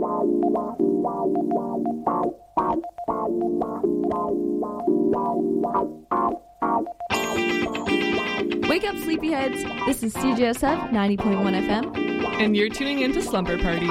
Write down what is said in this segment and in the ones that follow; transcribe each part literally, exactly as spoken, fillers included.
Wake up, sleepyheads! This is C J S F ninety point one F M. And you're tuning into Slumber Party.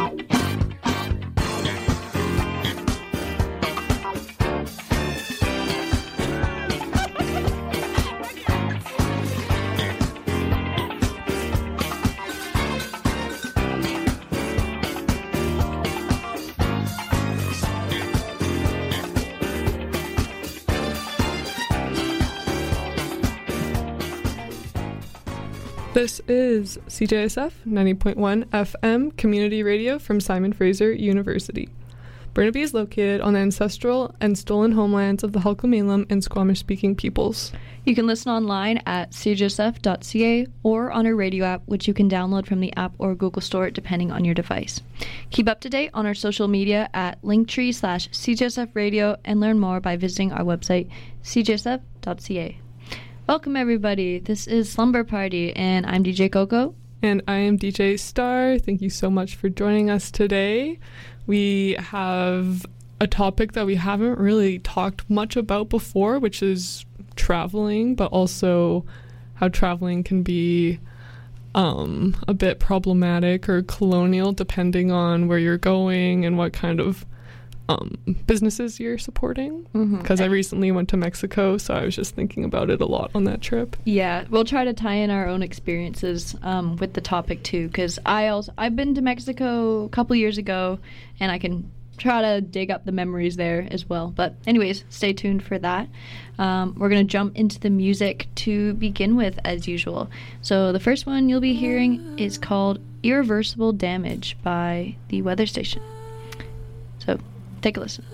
This is C J S F ninety point one F M community radio from Simon Fraser University. Burnaby is located on the ancestral and stolen homelands of the Halkomelem and Squamish-speaking peoples. You can listen online at c j s f dot c a or on our radio app, which you can download from the app or Google Store depending on your device. Keep up to date on our social media at linktree slash CJSF radio and learn more by visiting our website c j s f dot c a. Welcome, everybody. This is Slumber Party, and I'm D J Coco. And I am D J Star. Thank you so much for joining us today. We have a topic that we haven't really talked much about before, which is traveling, but also how traveling can be um, a bit problematic or colonial depending on where you're going and what kind of Um, businesses you're supporting, because mm-hmm. I recently went to Mexico, so I was just thinking about it a lot on that trip. Yeah, we'll try to tie in our own experiences um, with the topic too, because I also I've been to Mexico a couple years ago, and I can try to dig up the memories there as well. But anyways, stay tuned for that. Um, we're gonna jump into the music to begin with, as usual. So the first one you'll be hearing is called "Irreversible Damage" by the Weather Station. So. Take a listen.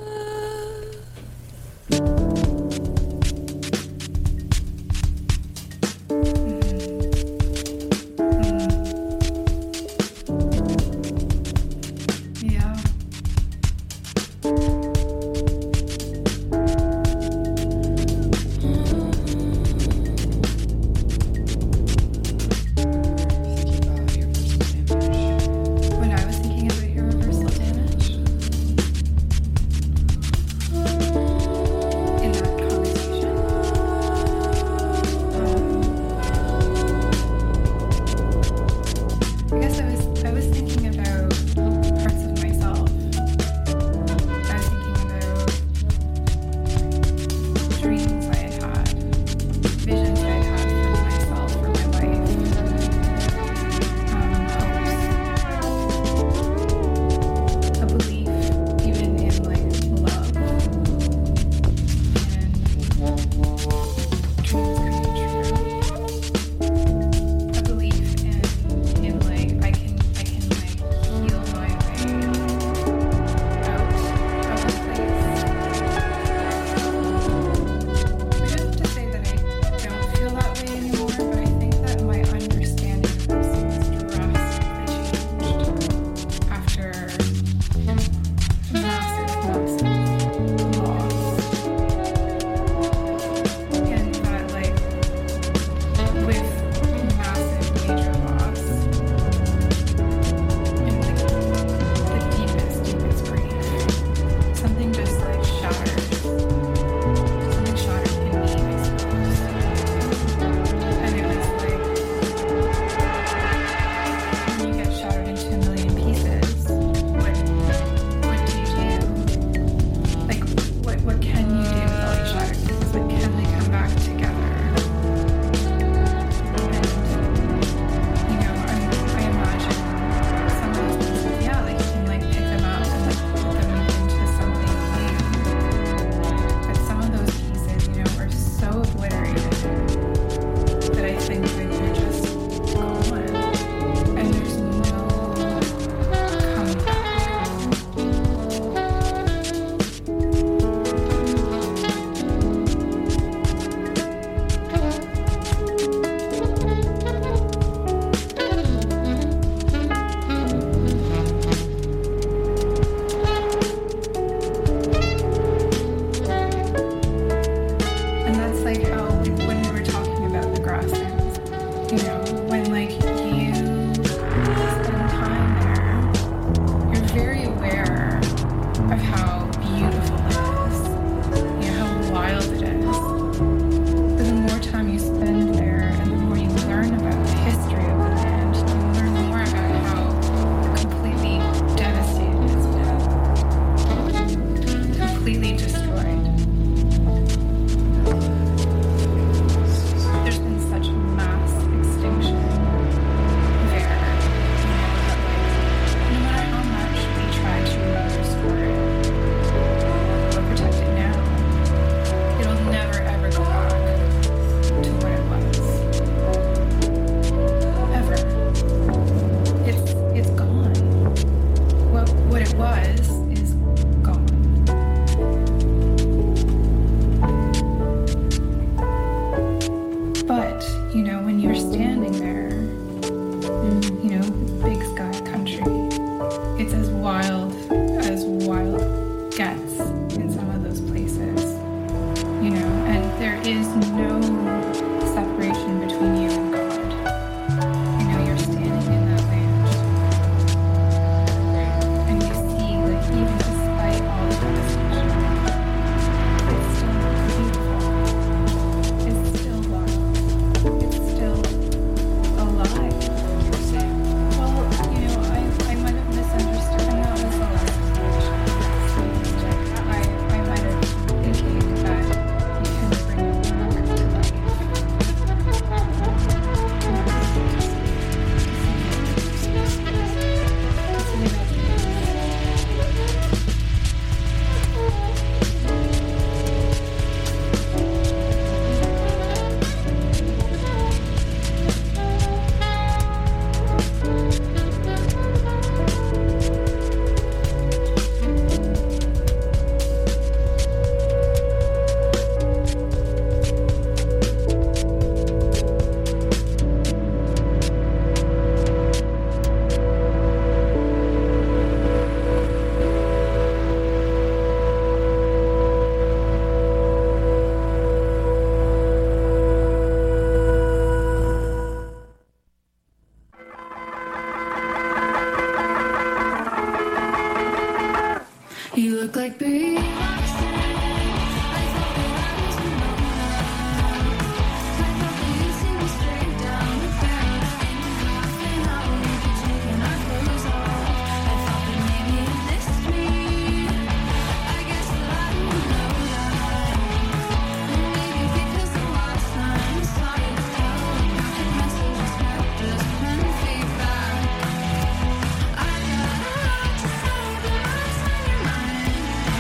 look like Beyonce. I thought that I was Ramona. I thought that you'd see me straight down the barrel in half an hour. We'd be taking our clothes off. I thought that maybe you missed me. I guess that I didn't know that. Maybe because the last time I saw you, telegraphic messages kept us ten feet back. I got a lot to say, but what's on your mind?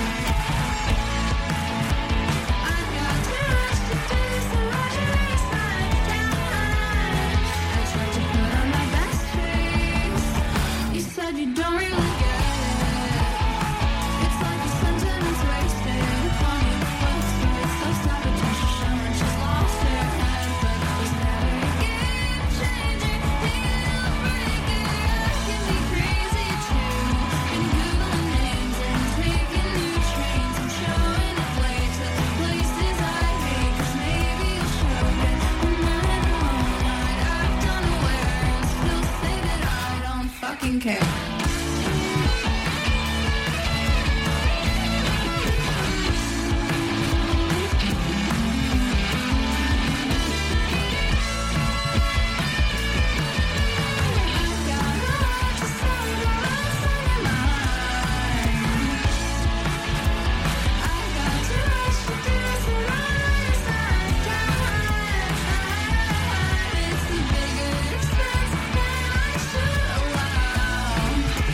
I got to rush to do, so watch your waistline down. I tried to put on my best face. You said you don't really get it. It's like a sentence wasted upon you. Both sides self-sabotage. She's showing she's lost her head, but I was never a game changer, deal breaker. Can be crazy too, and googling names and taking new trains and showing it late to places I hate. 'Cause maybe you'll show it, and then alone I'd act unaware and still say that I don't fucking care. It's the bigger expense that I should allow.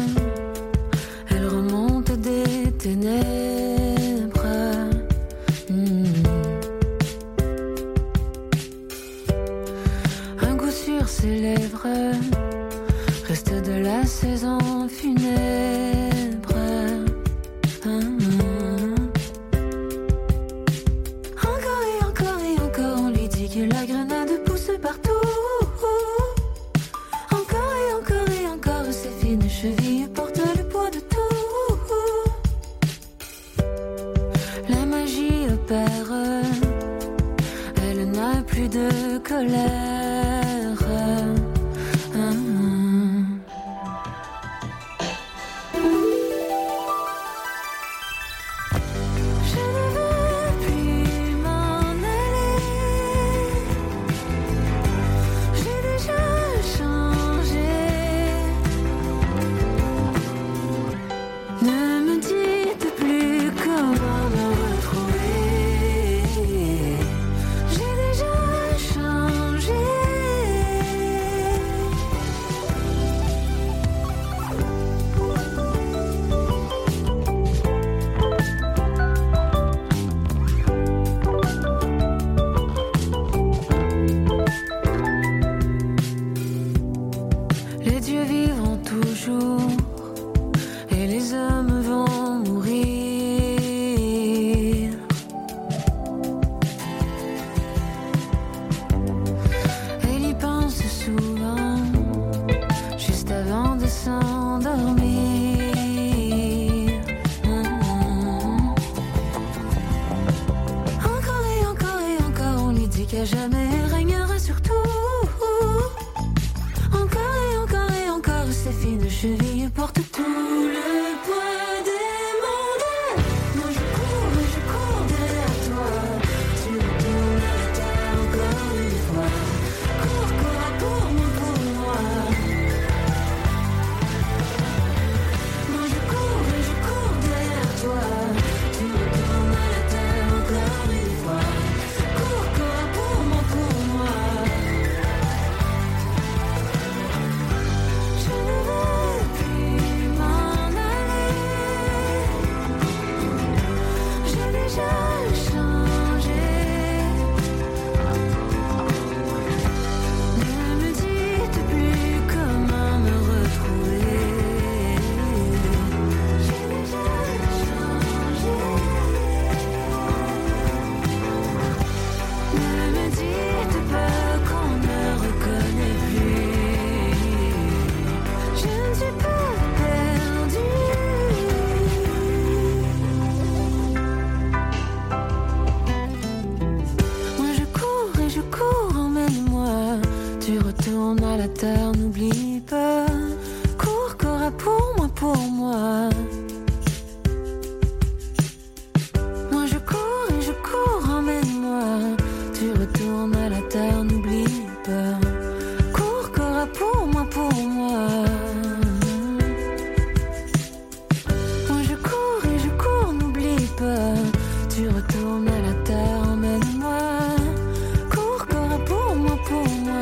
elle remonte des ténèbres. Mm. Un goût sur ses lèvres, reste de la saison funèbre. Mm. Encore et encore et encore, on lui dit que la grenade pousse partout. Encore et encore et encore, ses fines chevilles portent le poids de tout. La magie opère, elle n'a plus de colère. Hum. Je ne veux plus m'en aller. J'ai déjà changé. Ne me dites plus comment me retrouver. J'ai déjà changé. Les dieux vivront toujours et les hommes vont mourir. Elle y pense souvent, juste avant de s'endormir. Mhm. Encore et encore et encore, on lui dit qu'à jamais elle régnera sur tout. Encore et encore et encore, ses fines chevilles portent tout le poids des mondes. Moi je cours et je cours derrière toi. Tu retournes à la terre encore une fois. Cours, cours pour moi, pour moi. Moi je cours et je cours derrière toi. Tu retournes à la terre encore une fois. Cours, cours pour moi, pour moi. Je ne veux plus m'en aller. J'ai déjà changé. Ne me dites plus comment me retrouver. J'ai déjà changé. Ne me dites pas qu'on ne reconnaît plus. Je ne suis pas perdue. Moi je cours et je cours, emmène-moi. Tu retournes à la terre, n'oublie pas. Cours, cours pour moi, pour moi. Moi je cours et je cours, emmène-moi. Tu retournes à la terre, n'oublie pas. Cours, cours pour moi, pour moi. Moi je cours et je cours, n'oublie pas. Tu retournes à la terre, emmène-moi. Cours, cours pour moi, pour moi.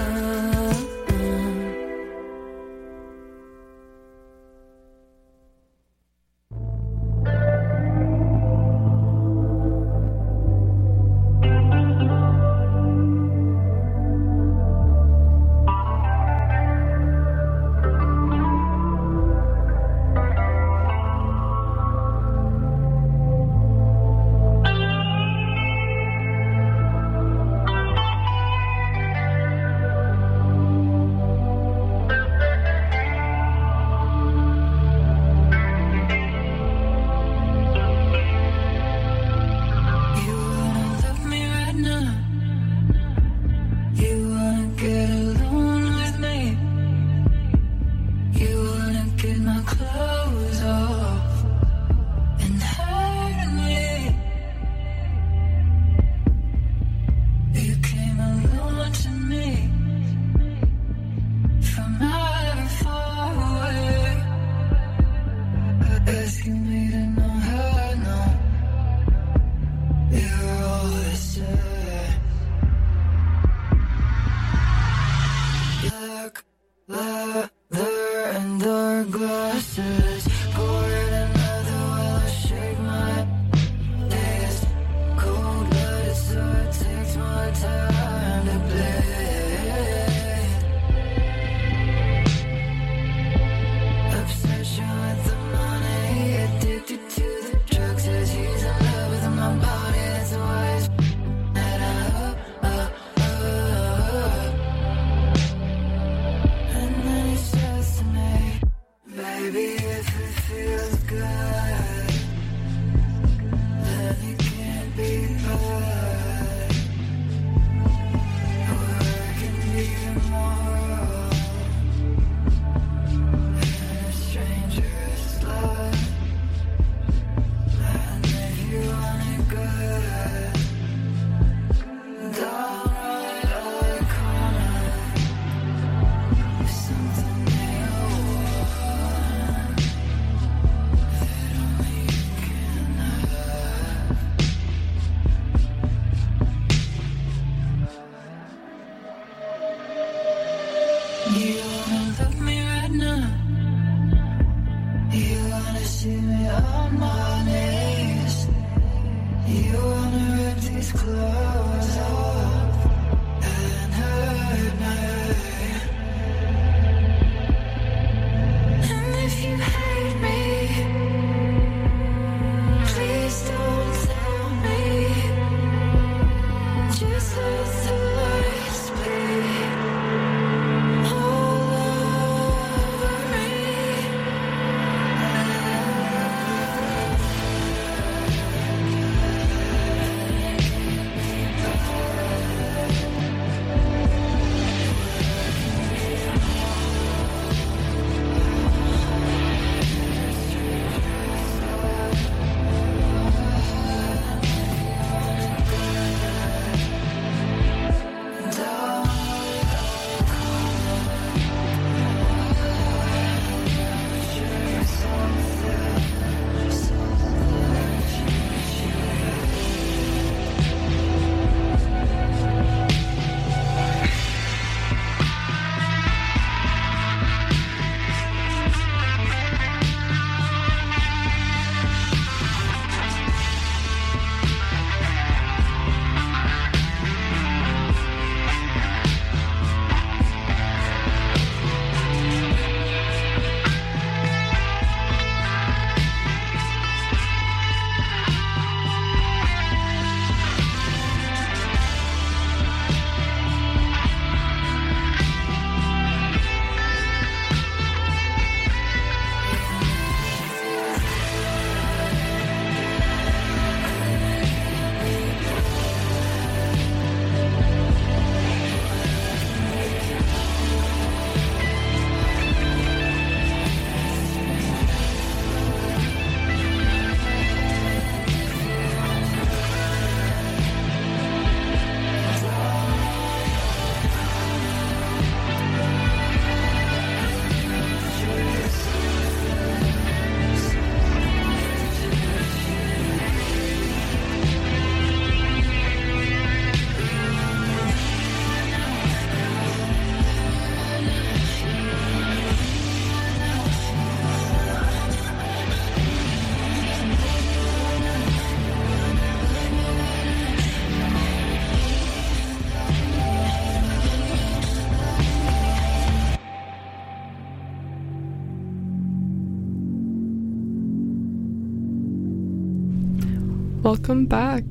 You wanna love me right now? You wanna get alone with me? You wanna get my clothes off and hurt me? You came alone to me from however far away. Asking me to know how I know you're always sad. Black leather and dark glass. says, go right another while I shake my fist. Cold blooded, so it takes more time to bleed. Obsession with the money, addicted to the drugs, says he's in love with my body. That's why it's that I up, up, up. And then he says to me, baby, if it feels good, then it can't be bad. Or it can be immoral. And a stranger's love. And if you want it good, don't ride all the corner. Something they want that only you can have. You wanna look me right now? You wanna see me on my knees? You wanna rip these clothes off and hurt me? And if you hate me, please don't tell me. Just let the lights bleed all over me. Welcome back.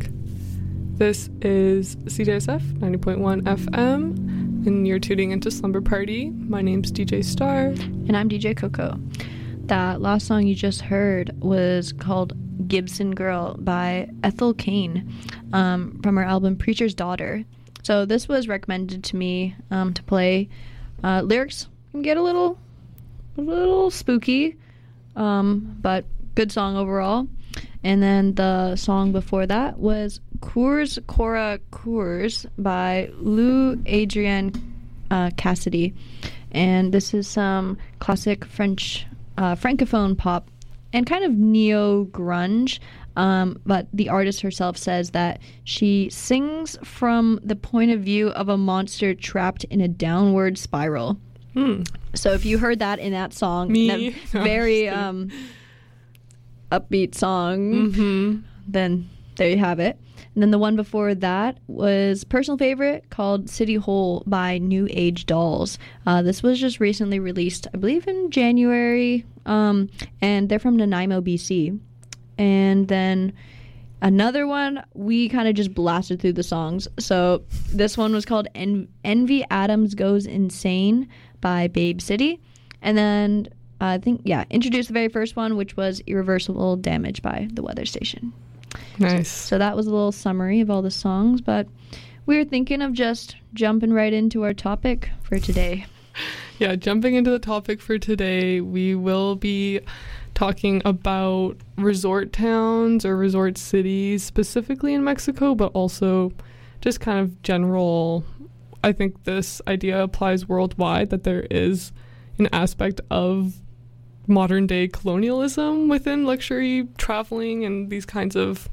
This is C J S F ninety point one F M, and you're tuning into Slumber Party. My name's D J Star. And I'm D J Coco. That last song you just heard was called Gibson Girl by Ethel Cain, um, from her album Preacher's Daughter. So this was recommended to me um, to play. Uh, lyrics can get a little, a little spooky, um, but good song overall. And then the song before that was Cours Cora Cours by Lou Adrienne uh, Cassidy. And this is some classic French uh, francophone pop and kind of neo-grunge. Um, but the artist herself says that she sings from the point of view of a monster trapped in a downward spiral. Hmm. So if you heard that in that song, Me? that No, I'm just very kidding. um, upbeat song, Mm-hmm. then there you have it. And then the one before that was personal favorite called City Hole by New Age Dolls. Uh, this was just recently released, I believe in January, um, and they're from Nanaimo, B C. And then another one, we kind of just blasted through the songs. So this one was called en- Envy Adams Goes Insane by Babe City. And then uh, I think, yeah, introduced the very first one, which was Irreversible Damage by The Weather Station. Nice. So that was a little summary of all the songs, but we were thinking of just jumping right into our topic for today. Yeah, jumping into the topic for today, we will be talking about resort towns or resort cities, specifically in Mexico, but also just kind of general. I think this idea applies worldwide, that there is an aspect of modern day colonialism within luxury traveling and these kinds of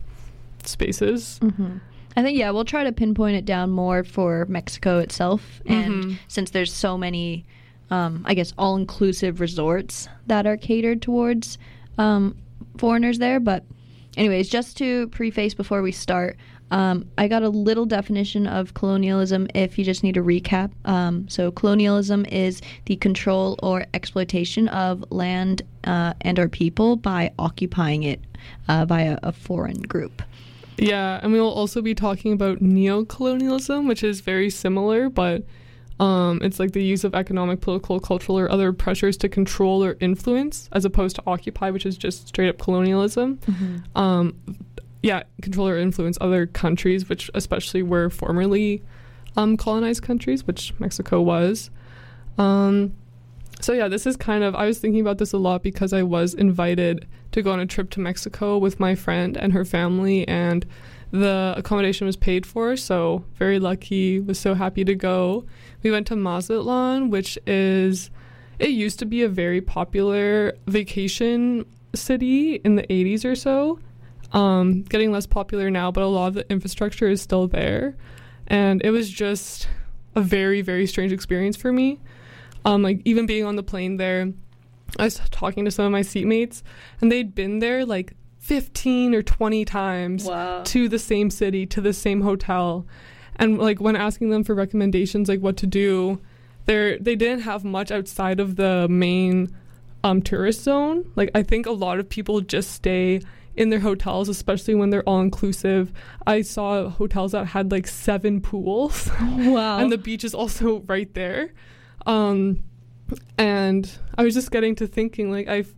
spaces. Mm-hmm. I think, yeah, we'll try to pinpoint it down more for Mexico itself. And Mhm. since there's so many, um, I guess, all-inclusive resorts that are catered towards um, foreigners there. But anyways, just to preface before we start, um, I got a little definition of colonialism if you just need a recap. Um, so colonialism is the control or exploitation of land uh, and or people by occupying it uh, by a, a foreign group. Yeah, and we will also be talking about neocolonialism, which is very similar, but um, it's like the use of economic, political, cultural, or other pressures to control or influence, as opposed to occupy, which is just straight up colonialism. Mm-hmm. Um, yeah, control or influence other countries, which especially were formerly um, colonized countries, which Mexico was. Um, so yeah, this is kind of, I was thinking about this a lot because I was invited to go on a trip to Mexico with my friend and her family, and the accommodation was paid for, so very lucky, was so happy to go. We went to Mazatlan, which is, it used to be a very popular vacation city in the eighties or so. Um, getting less popular now, but a lot of the infrastructure is still there. And it was just a very, very strange experience for me. Um, like, even being on the plane there, I was talking to some of my seatmates, and they'd been there like fifteen or twenty times Wow. to the same city, to the same hotel. And like, when asking them for recommendations, like what to do, they they didn't have much outside of the main um, tourist zone. Like, I think a lot of people just stay in their hotels, especially when they're all inclusive. I saw hotels that had like seven pools. Wow. And the beach is also right there. Um, and I was just getting to thinking, like, I've,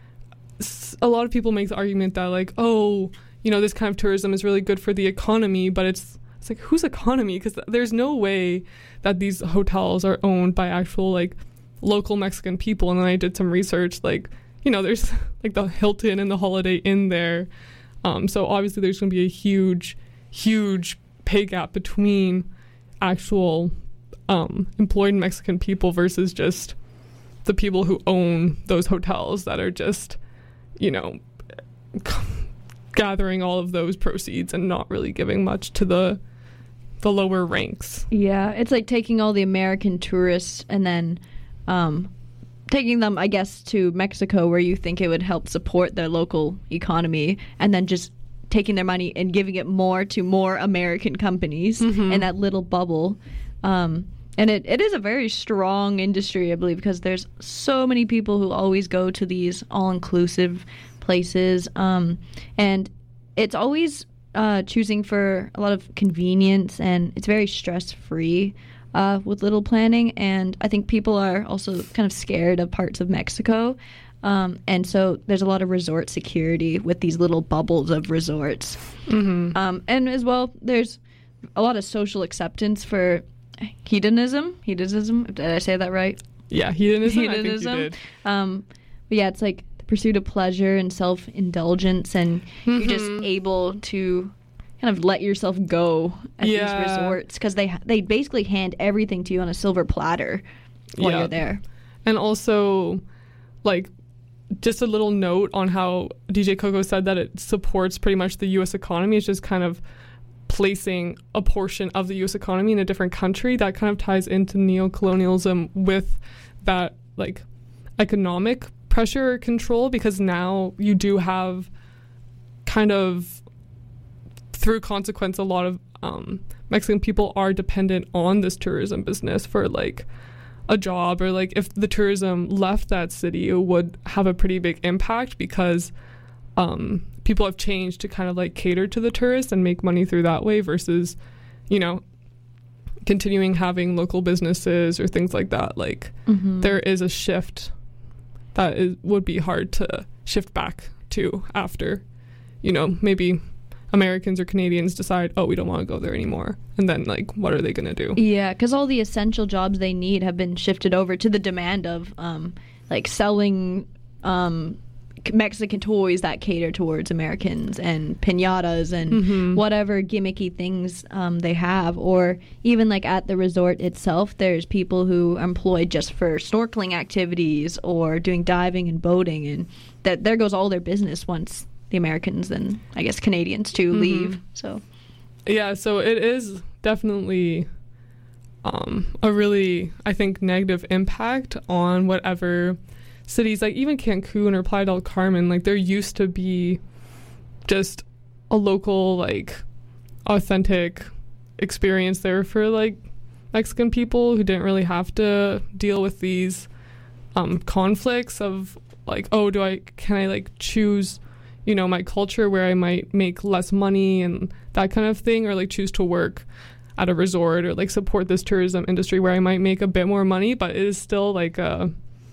s- a lot of people make the argument that, like, oh, you know, this kind of tourism is really good for the economy, but it's, it's like, whose economy? Because th- there's no way that these hotels are owned by actual, like, local Mexican people. And then I did some research, like, you know, there's like the Hilton and the Holiday Inn there. Um, so obviously there's going to be a huge, huge pay gap between actual um, employed Mexican people versus just the people who own those hotels that are just, you know, gathering all of those proceeds and not really giving much to the the lower ranks. Yeah, it's like taking all the American tourists and then um, taking them, I guess, to Mexico where you think it would help support their local economy, and then just taking their money and giving it more to more American companies Mhm. in that little bubble. Um, and it, it is a very strong industry, I believe, because there's so many people who always go to these all-inclusive places. Um, and it's always uh, choosing for a lot of convenience, and it's very stress-free. Uh, with little planning, and I think people are also kind of scared of parts of Mexico, um, and so there's a lot of resort security with these little bubbles of resorts, Mm-hmm. um, and as well there's a lot of social acceptance for hedonism. Hedonism, did I say that right? Yeah, hedonism. I think you Hedonism. did. Um, but yeah, it's like the pursuit of pleasure and self-indulgence, and you're just Mhm. able to kind of let yourself go at Yeah. these resorts, because they they basically hand everything to you on a silver platter while Yeah. you're there. And also, like, just a little note on how D J Coco said that it supports pretty much the U S economy. It's just kind of replacing a portion of the U S economy in a different country. That kind of ties into neocolonialism with that like economic pressure or control, because now you do have kind of through consequence a lot of um, Mexican people are dependent on this tourism business for like a job, or like if the tourism left that city, it would have a pretty big impact because um, people have changed to kind of like cater to the tourists and make money through that way versus, you know, continuing having local businesses or things like that. Like Mm-hmm. there is a shift that is, would be hard to shift back to after, you know, maybe Americans or Canadians decide, oh, we don't want to go there anymore. And then, like, what are they going to do? Yeah, because all the essential jobs they need have been shifted over to the demand of, um, like, selling um, Mexican toys that cater towards Americans and piñatas and Mhm. whatever gimmicky things um, they have. Or even, like, at the resort itself, there's people who are employed just for snorkeling activities or doing diving and boating. And that there goes all their business once the Americans and, I guess, Canadians, too, Mhm. leave. So... Yeah, so it is definitely um, a really, I think, negative impact on whatever cities, like even Cancun or Playa del Carmen, like there used to be just a local, like, authentic experience there for, like, Mexican people who didn't really have to deal with these um, conflicts of, like, oh, do I, can I, like, choose, you know, my culture where I might make less money and that kind of thing, or like choose to work at a resort or like support this tourism industry where I might make a bit more money, but it is still like uh,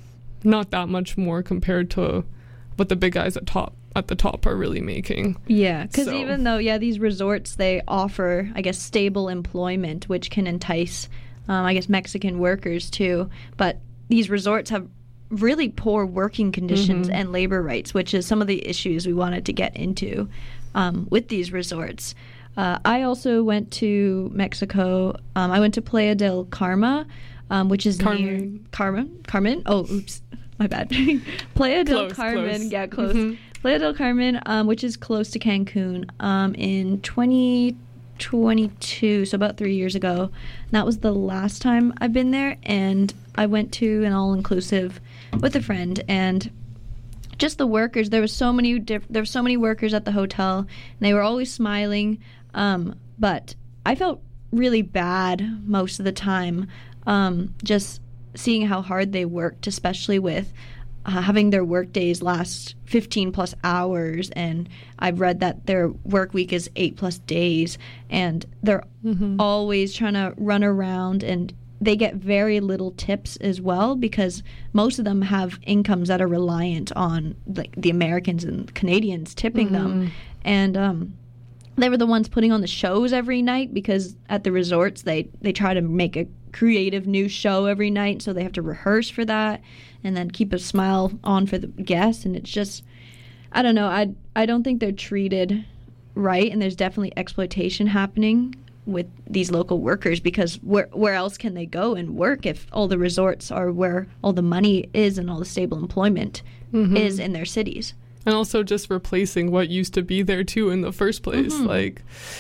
not that much more compared to what the big guys at top at the top are really making. Yeah, because So- even though, yeah, these resorts, they offer, I guess, stable employment, which can entice, um, I guess, Mexican workers too. But these resorts have really poor working conditions Mhm. and labor rights, which is some of the issues we wanted to get into um, with these resorts. Uh, I also went to Mexico. Um, I went to Playa del Carmen, um, which is near Carmen. Carmen. Carmen. Oh, oops, my bad. Playa del Close, Carmen. close. Yeah, close. Mhm. Playa del Carmen, um, which is close to Cancun, um, in twenty twenty-two, so about three years ago. And that was the last time I've been there, and I went to an all-inclusive with a friend, and just the workers. There was so many diff- there were so many workers at the hotel, and they were always smiling. Um, but I felt really bad most of the time, um, just seeing how hard they worked, especially with uh, having their work days last fifteen plus hours. And I've read that their work week is eight plus days, and they're Mhm. always trying to run around, and they get very little tips as well, because most of them have incomes that are reliant on like the Americans and Canadians tipping them. Mhm. And um, they were the ones putting on the shows every night, because at the resorts they they try to make a creative new show every night, so they have to rehearse for that and then keep a smile on for the guests. And it's just, I don't know, I I don't think they're treated right, and there's definitely exploitation happening with these local workers, because where where else can they go and work if all the resorts are where all the money is and all the stable employment Mhm. is in their cities. And also just replacing what used to be there too in the first place. Mhm. Like,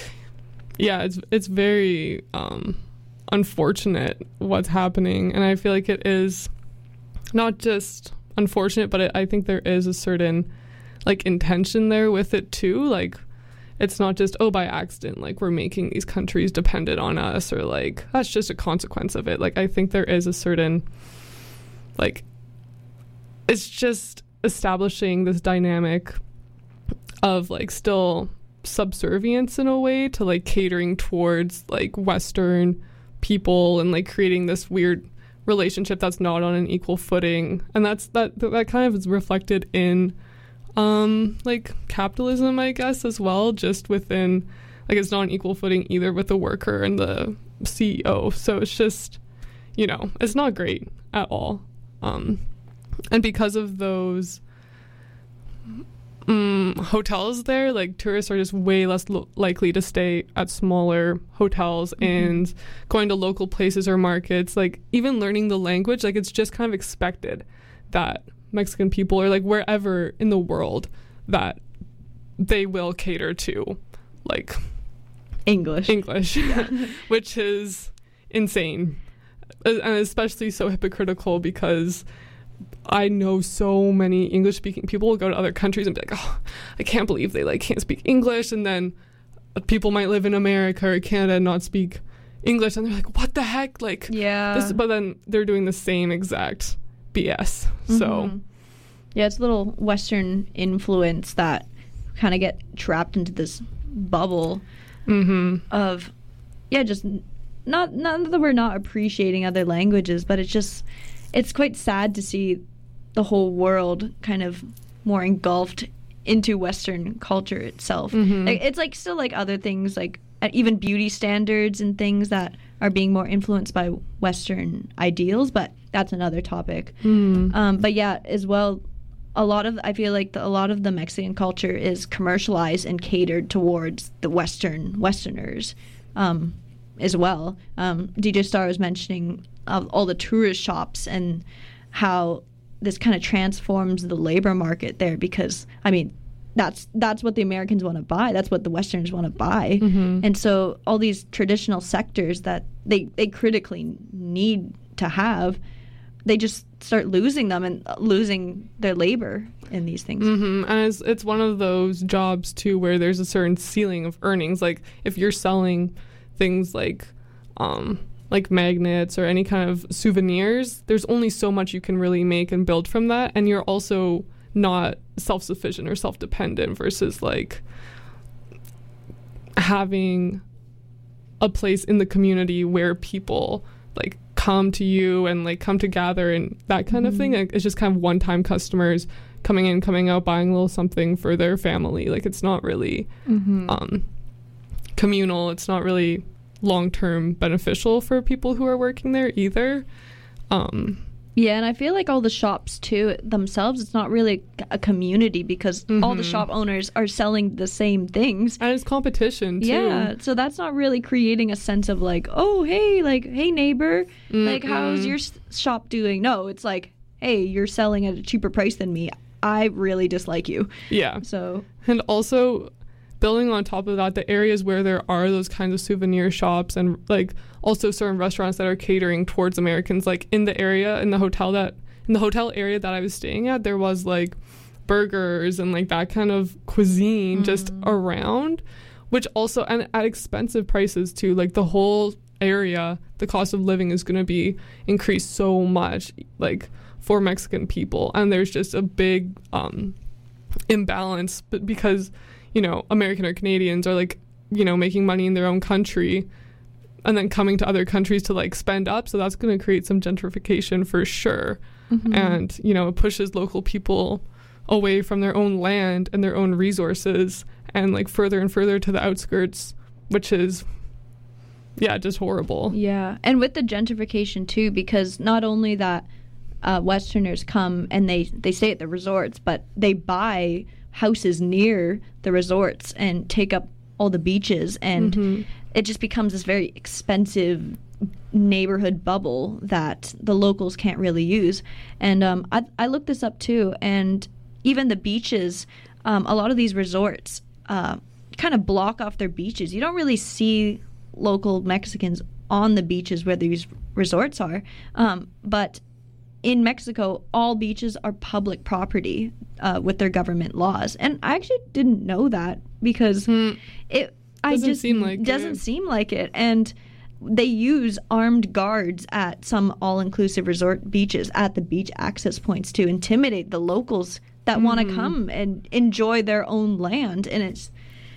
yeah, it's it's very um, unfortunate what's happening, and I feel like it is not just unfortunate, but it, I think there is a certain like intention there with it too. Like, it's not just, oh, by accident, like we're making these countries dependent on us, or like that's just a consequence of it. Like, I think there is a certain like it's just establishing this dynamic of like still subservience in a way to like catering towards like Western people, and like creating this weird relationship that's not on an equal footing. And that's that that kind of is reflected in um like capitalism, I guess, as well, just within like it's not an equal footing either with the worker and the C E O. So it's just, you know, it's not great at all. Um and because of those um, hotels there, like tourists are just way less lo- likely to stay at smaller hotels and going to local places or markets. Like even learning the language, like it's just kind of expected that Mexican people, or like wherever in the world, that they will cater to like English. English, which is insane. Uh, And especially so hypocritical because I know so many English speaking people will go to other countries and be like, oh, I can't believe they like can't speak English. And then people might live in America or Canada and not speak English. And they're like, what the heck? Like, Yeah. this, but then they're doing the same exact B S. So, Mhm. Yeah, it's a little Western influence that kind of get trapped into this bubble mm-hmm. of, yeah, just n- not not that we're not appreciating other languages, but it's just it's quite sad to see the whole world kind of more engulfed into Western culture itself. Mhm. Like, it's like still like other things, like uh, even beauty standards and things that are being more influenced by Western ideals, but that's another topic. Mm. Um, but yeah, as well, a lot of I feel like the, a lot of the Mexican culture is commercialized and catered towards the Western Westerners, um, as well. Um, D J Star was mentioning uh, all the tourist shops and how this kind of transforms the labor market there, because I mean that's that's what the Americans want to buy, that's what the Westerners want to buy. Mhm. And so all these traditional sectors that they, they critically need to have, they just start losing them and uh, losing their labor in these things. Mm-hmm. And it's, it's one of those jobs too where there's a certain ceiling of earnings. Like if you're selling things like um like magnets or any kind of souvenirs, there's only so much you can really make and build from that, and you're also not self-sufficient or self-dependent versus like having a place in the community where people like come to you and like come to gather and that kind of thing. Like, it's just kind of one-time customers coming in, coming out, buying a little something for their family. Like it's not really Mm-hmm. um, communal. It's not really long-term beneficial for people who are working there either. Um, Yeah, and I feel like all the shops too themselves, it's not really a community, because all the Mhm. shop owners are selling the same things. and it's competition too. Yeah, so that's not really creating a sense of like, oh, hey, like, hey, neighbor, like, how's Mm-mm. your s- shop doing? No, it's like, hey, you're selling at a cheaper price than me. I really dislike you. Yeah. So, And also, building on top of that, the areas where there are those kinds of souvenir shops and like also certain restaurants that are catering towards Americans, like in the area, in the hotel that, in the hotel area that I was staying at, there was like burgers and like that kind of cuisine just around, which also, and at expensive prices too. Like the whole area, the cost of living is going to be increased so much, like for Mexican people. And there's just a big um, imbalance, but because, you know, American or Canadians are like, you know, making money in their own country and then coming to other countries to like spend up. So that's going to create some gentrification for sure. mhm. And, you know, it pushes local people away from their own land and their own resources and like further and further to the outskirts, which is, yeah, just horrible. Yeah, and with the gentrification too, because not only that uh, Westerners come and they, they stay at the resorts, but they buy houses near the resorts and take up all the beaches, and Mhm. it just becomes this very expensive neighborhood bubble that the locals can't really use. And um, I, I looked this up too, and even the beaches, um, a lot of these resorts uh, kind of block off their beaches. You don't really see local Mexicans on the beaches where these resorts are, um, but in Mexico, all beaches are public property uh, with their government laws, and I actually didn't know that, because Hmm. it I Doesn't just seem like doesn't it. seem like it, and they use armed guards at some all-inclusive resort beaches at the beach access points to intimidate the locals that want to Mhm. come and enjoy their own land, and it's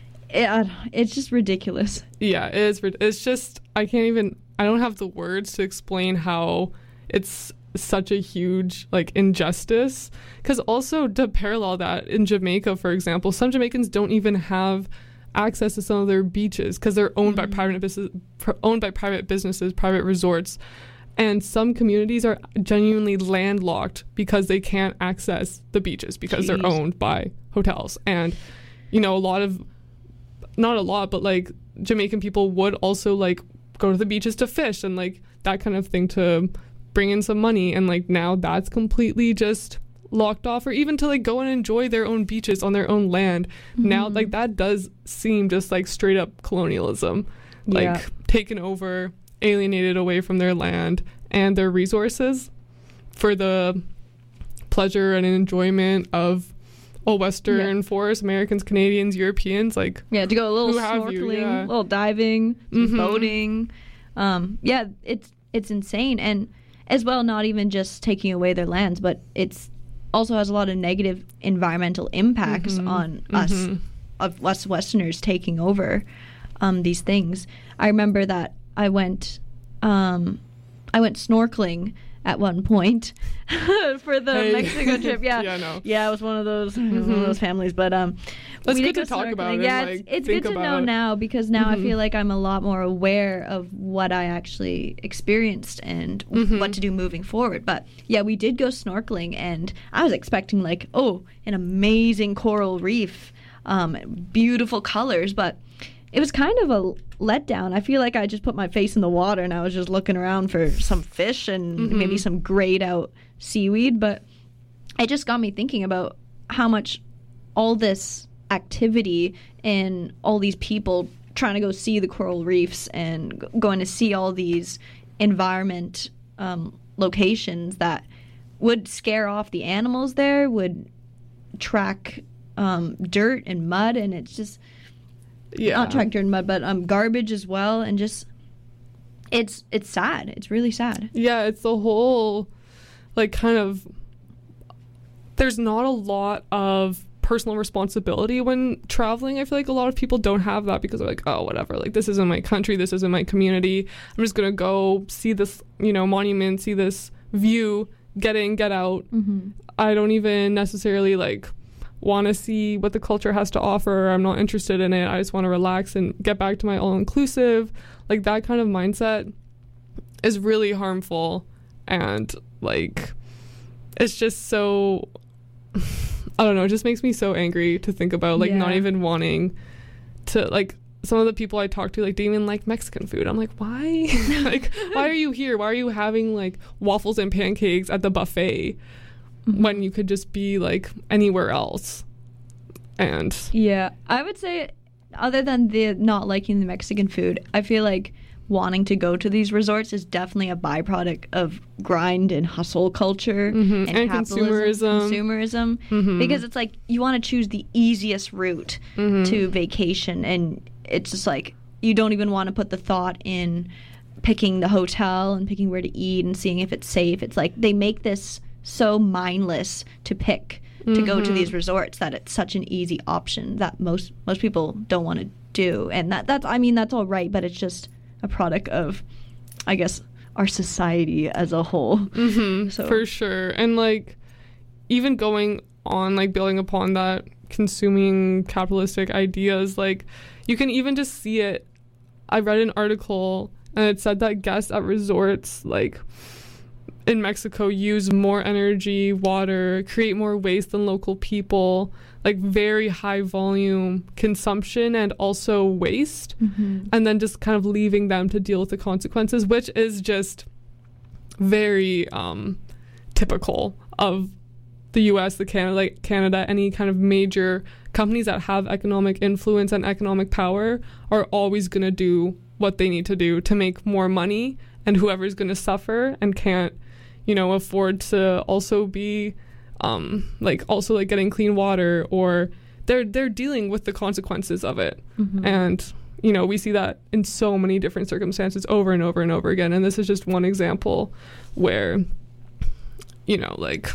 it, it's just ridiculous. Yeah, it is. rid- It's just, I can't even, I don't have the words to explain how it's such a huge like injustice. Because also to parallel that, in Jamaica, for example, some Jamaicans don't even have access to some of their beaches because they're owned by private business, pr- owned by private businesses, private resorts. And some communities are genuinely landlocked because they can't access the beaches because they're Jeez. owned by hotels. And, you know, a lot of, not a lot, but like Jamaican people would also like go to the beaches to fish and like that kind of thing to bring in some money. And like now that's completely just locked off, or even to like go and enjoy their own beaches on their own land. Mm-hmm. Now, like that does seem just like straight up colonialism, like Yeah. taken over, alienated away from their land and their resources for the pleasure and enjoyment of all Western Yeah. forests, Americans, Canadians, Europeans. Like, Yeah, to go a little Who have snorkeling, you? Yeah. a little diving, some Mhm. boating. Um, yeah, it's it's insane, and as well, not even just taking away their lands, but it's also has a lot of negative environmental impacts Mhm. on us, Mhm. of us Westerners taking over um, these things. I remember that I went, um, I went snorkeling at one point for the Hey. Mexico trip. Yeah, Yeah, no. yeah, I was one of those one of those families, but um, That's we good did to go talk about snorkeling. and, Yeah, like, it's, it's think good to know about. now because now I Mhm. feel like I'm a lot more aware of what I actually experienced and Mhm. what to do moving forward. But yeah, we did go snorkeling, and I was expecting like, oh, an amazing coral reef, um, beautiful colors, but it was kind of a letdown. I feel like I just put my face in the water and I was just looking around for some fish and Mhm. maybe some grayed out seaweed, but it just got me thinking about how much all this activity and all these people trying to go see the coral reefs and g- going to see all these environment um, locations that would scare off the animals there, would track um, dirt and mud, and it's just Yeah. not track dirt and mud, but um, garbage as well, and just it's it's sad. It's really sad. Yeah, it's the whole, like, kind of, there's not a lot of personal responsibility when traveling. I feel like a lot of people don't have that because they're like, oh, whatever, like, this isn't my country, this isn't my community. I'm just gonna go see this, you know, monument, see this view, get in, get out. Mm-hmm. I don't even necessarily, like, want to see what the culture has to offer. I'm not interested in it. I just want to relax and get back to my all-inclusive. Like, that kind of mindset is really harmful, and like it's just so I don't know, it just makes me so angry to think about, like, not Yeah. even wanting to, like, some of the people I talk to, like, didn't even like Mexican food. I'm like, why? Like, why are you here? Why are you having, like, waffles and pancakes at the buffet Mm-hmm. when you could just be, like, anywhere else? And Yeah, I would say, other than the not liking the Mexican food, I feel like wanting to go to these resorts is definitely a byproduct of grind and hustle culture Mhm, and capitalism, consumerism. consumerism, Mhm. because it's like you want to choose the easiest route Mhm. to vacation, and it's just like you don't even want to put the thought in picking the hotel and picking where to eat and seeing if it's safe. It's like they make this so mindless to pick to go to Mhm. these resorts that it's such an easy option that most most people don't want to do, and that that's I mean that's all right, but it's just a product of, I guess, our society as a whole. Mm-hmm, So- for sure. And, like, even going on, like, building upon that, consuming capitalistic ideas, like, you can even just see it. I read an article and it said that guests at resorts, like, in Mexico use more energy, water, create more waste than local people, like, very high volume consumption and also waste, and then just kind of leaving them to deal with the consequences, which is just very um, typical of the U S, the Canada, like Canada, any kind of major companies that have economic influence and economic power are always going to do what they need to do to make more money, and whoever's going to suffer and can't, you know, afford to also be um, like also like getting clean water, or they're they're dealing with the consequences of it. And you know, we see that in so many different circumstances over and over and over again, and this is just one example where, you know, like,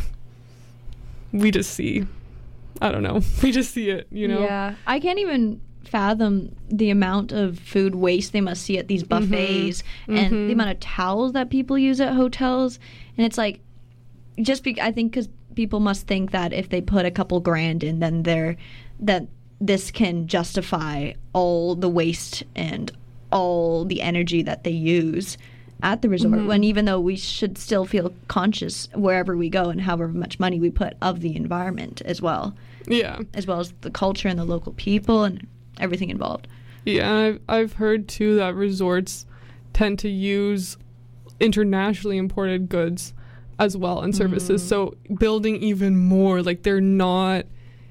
we just see, I don't know, we just see it, you know. Yeah, I can't even fathom the amount of food waste they must see at these buffets and Mhm. the amount of towels that people use at hotels, and it's like, just be, I think because people must think that if they put a couple grand in, then they're that this can justify all the waste and all the energy that they use at the resort, Mhm. when even though we should still feel conscious wherever we go and however much money we put of the environment as well, Yeah. as well as the culture and the local people and everything involved. Yeah, and I've, I've heard too that resorts tend to use internationally imported goods as well and services. Mm. So building even more, like they're not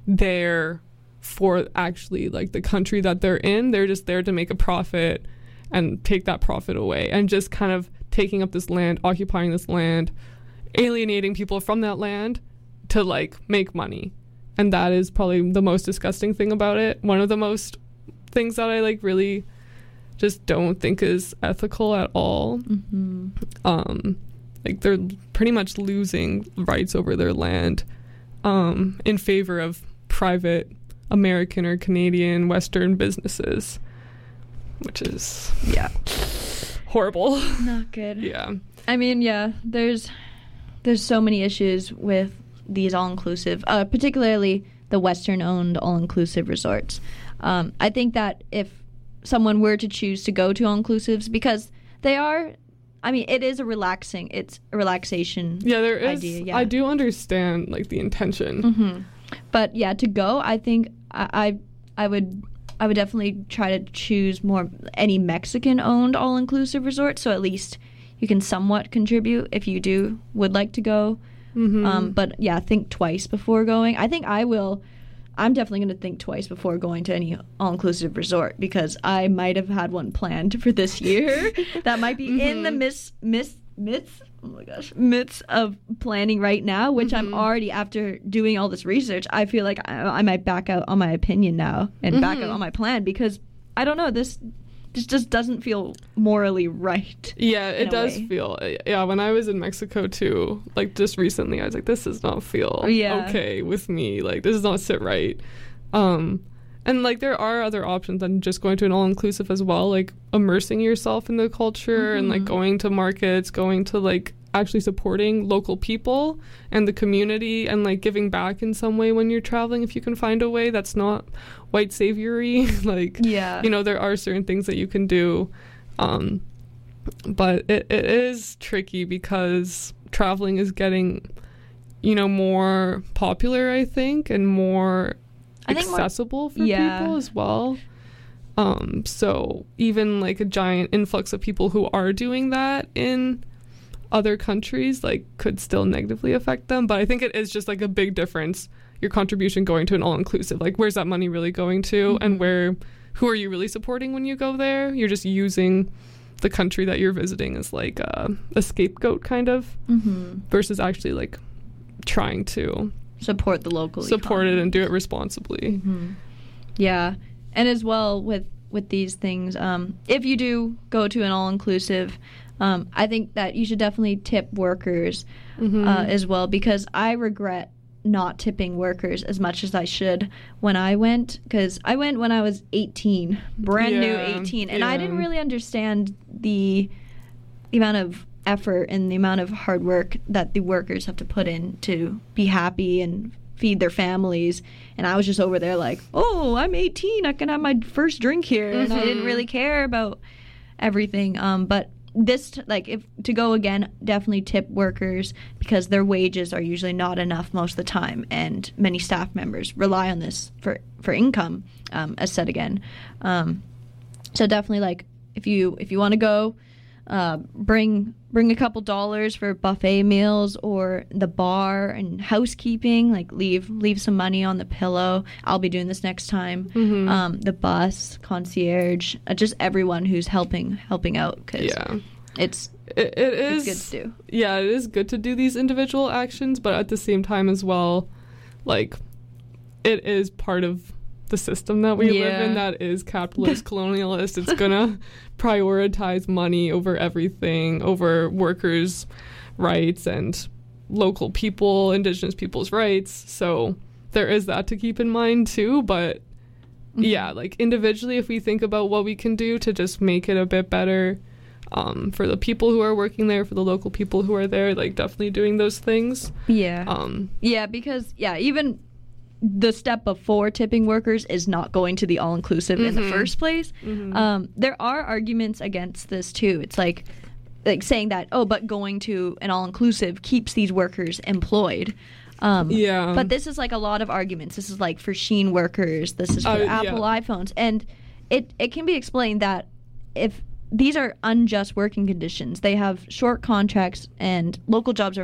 there for actually like the country that they're in. They're just there to make a profit and take that profit away, and just kind of taking up this land, occupying this land, alienating people from that land to like make money. And that is probably the most disgusting thing about it. One of the most things that I like really just don't think is ethical at all. Mm-hmm. Um, like they're pretty much losing rights over their land um, in favor of private American or Canadian Western businesses, which is Yeah. horrible. Not good. Yeah. I mean, yeah, there's there's so many issues with these all-inclusive, uh, particularly the Western-owned all-inclusive resorts. Um, I think that if someone were to choose to go to all-inclusives, because they are, I mean, it is a relaxing, it's a relaxation. Yeah, there is. Idea, yeah. I do understand like the intention. Mm-hmm. But yeah, to go, I think I, I I would I would definitely try to choose more any Mexican-owned all-inclusive resort, so at least you can somewhat contribute if you do would like to go. Mm-hmm. Um, but yeah, think twice before going. I think I will. I'm definitely going to think twice before going to any all-inclusive resort, because I might have had one planned for this year that might be in the Mhm. miss miss midst. Oh my gosh, midst of planning right now, which I'm Mhm. already, after doing all this research, I feel like I, I might back out on my opinion now and back out Mhm. on my plan, because I don't know, this this just doesn't feel morally right. Yeah, in it a does way. feel. Yeah, when I was in Mexico too, like just recently, I was like, this does not feel Yeah. okay with me. Like, this does not sit right. Um, and like there are other options than just going to an all-inclusive as well, like immersing yourself in the culture and like Mhm. going to markets, going to like actually supporting local people and the community, and like giving back in some way when you're traveling, if you can find a way that's not white saviory. Like, Yeah. you know, there are certain things that you can do. Um, but it, it is tricky because traveling is getting, you know, more popular, I think, and more I think more- accessible for Yeah. people as well. Um, so even like a giant influx of people who are doing that in other countries like could still negatively affect them. But I think it is just like a big difference, your contribution going to an all-inclusive, like where's that money really going to, Mm-hmm. and where who are you really supporting when you go there? You're just using the country that you're visiting as like a, a scapegoat kind of, Mm-hmm. versus actually like trying to Support the local support economy. it and do it responsibly. Mhm. Yeah, and as well with with these things, um, if you do go to an all-inclusive, um, I think that you should definitely tip workers Mhm. uh, as well, because I regret not tipping workers as much as I should when I went, because I went when I was eighteen, brand new Yeah, eighteen, and I yeah. didn't really understand the, the amount of effort and the amount of hard work that the workers have to put in to be happy and feed their families. And I was just over there like, oh, I'm eighteen, I can have my first drink here. And I didn't Mhm. really care about everything. Um, but this, t- like, if to go again, definitely tip workers, because their wages are usually not enough most of the time, and many staff members rely on this for for income. Um, as said again, um, so definitely, like, if you if you want to go, uh, bring bring a couple dollars for buffet meals or the bar and housekeeping. Like, leave leave some money on the pillow. I'll be doing this next time. Mhm. Um, the bus concierge, uh, just everyone who's helping helping out, because Yeah. it's It, it is it's good to do. Yeah, it is good to do these individual actions, but at the same time as well, like, it is part of the system that we live in Yeah. that is capitalist, colonialist. It's gonna prioritize money over everything, over workers' rights and local people, indigenous people's rights. So there is that to keep in mind too, but Mm-hmm. yeah, like individually, if we think about what we can do to just make it a bit better, um, for the people who are working there, for the local people who are there, like definitely doing those things. Yeah. Um, Yeah, because yeah, even the step before tipping workers is not going to the all-inclusive in the Mhm. first place. Mhm. Um, there are arguments against this too. It's like like saying that, oh, but going to an all-inclusive keeps these workers employed. Um, Yeah. But this is like a lot of arguments. This is like for Shein workers. This is for Uh, yeah. Apple iPhones, and it it can be explained that if these are unjust working conditions, they have short contracts, and local jobs are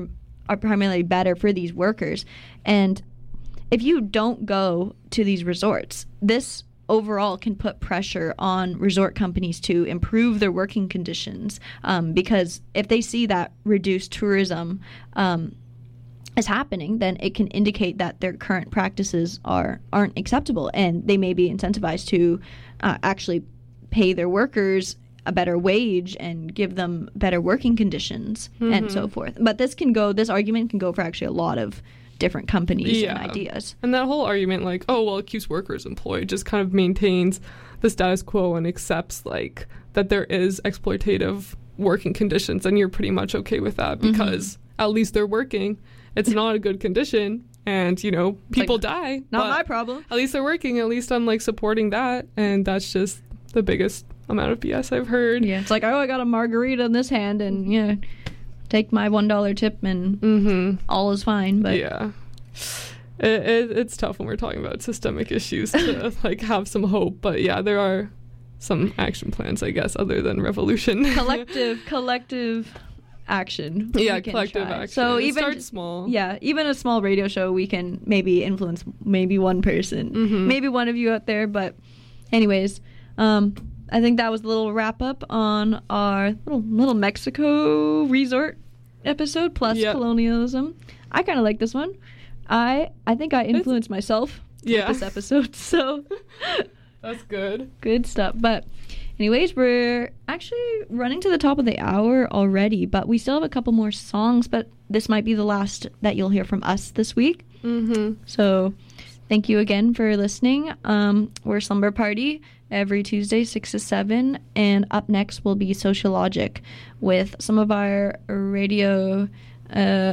are primarily better for these workers. And if you don't go to these resorts, this overall can put pressure on resort companies to improve their working conditions, um, because if they see that reduced tourism um, is happening, then it can indicate that their current practices are aren't acceptable, and they may be incentivized to uh, actually pay their workers a better wage and give them better working conditions, mm-hmm. and so forth. But this can go this argument can go for actually a lot of different companies yeah. and ideas. And that whole argument, like, oh, well, it keeps workers employed, just kind of maintains the status quo and accepts, like, that there is exploitative working conditions, and you're pretty much okay with that because mm-hmm. at least they're working. It's not a good condition, and, you know, people like, die. Not my problem. At least they're working. At least I'm, like, supporting that, and that's just the biggest amount of B S I've heard. Yeah, it's like, oh, I got a margarita in this hand, and, you know, take my one dollar tip and mm-hmm. all is fine. But yeah, it, it, it's tough when we're talking about systemic issues to like have some hope. But yeah, there are some action plans, I guess, other than revolution. collective collective action. Yeah, collective try. action. So it even start small. Yeah, even a small radio show, we can maybe influence maybe one person, mm-hmm. maybe one of you out there. But anyways, um I think that was a little wrap up on our little little Mexico resort episode plus yep. colonialism. I kind of like this one. I I think I influenced it's, myself yeah. with this episode, so that's good. Good stuff. But anyways, we're actually running to the top of the hour already, but we still have a couple more songs, but this might be the last that you'll hear from us this week. Mm-hmm. So thank you again for listening. Um, we're Slumber Party every Tuesday, six to seven. And up next will be Sociologic with some of our radio uh,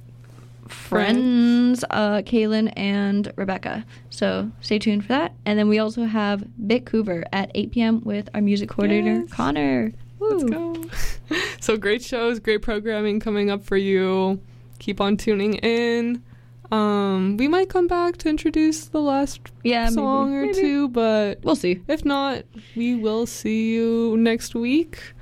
friends, uh, Kaylin and Rebecca. So stay tuned for that. And then we also have Bitcouver at eight p.m. with our music coordinator, yes. Connor. Woo. Let's go. So great shows, great programming coming up for you. Keep on tuning in. Um, we might come back to introduce the last yeah, song maybe, or maybe. two, but we'll see. If not, we will see you next week.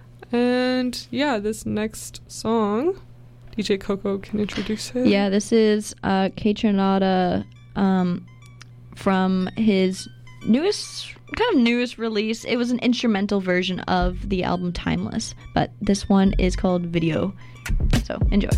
And yeah, this next song, D J Coco can introduce it. Yeah, this is uh, K Tronada um, from his newest, kind of newest release. It was an instrumental version of the album Timeless, but this one is called Video. So enjoy.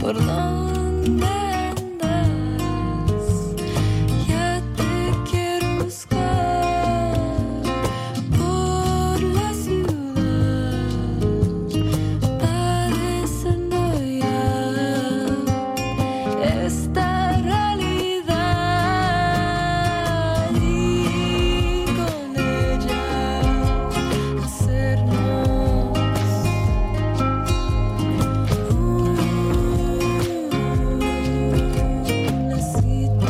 ¿Por dónde andas? Ya te quiero buscar por la ciudad, padeciendo ya esta realidad y con ella hacernos necesito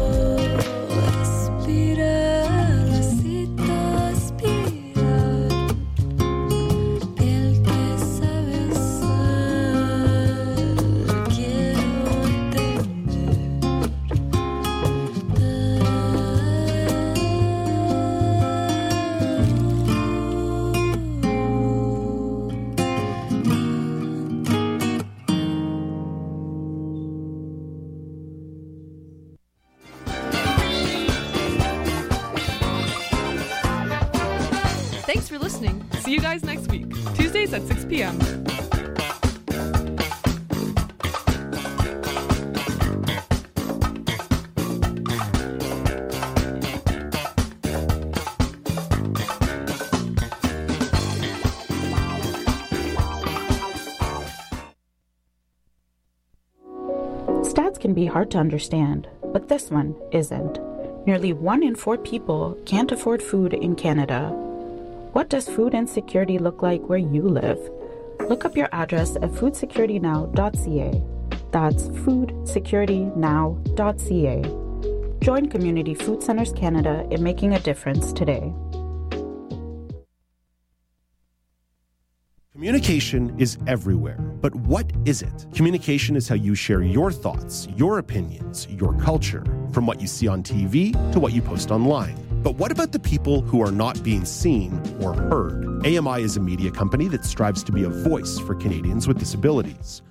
respirar, necesito aspirar piel que sabe ser, quiero Thanks for listening. See you guys next week, Tuesdays at six p.m. Stats can be hard to understand, but this one isn't. Nearly one in four people can't afford food in Canada. What does food insecurity look like where you live? Look up your address at food security now dot c a. That's food security now dot c a. Join Community Food Centres Canada in making a difference today. Communication is everywhere, but what is it? Communication is how you share your thoughts, your opinions, your culture, from what you see on T V to what you post online. But what about the people who are not being seen or heard? A M I is a media company that strives to be a voice for Canadians with disabilities.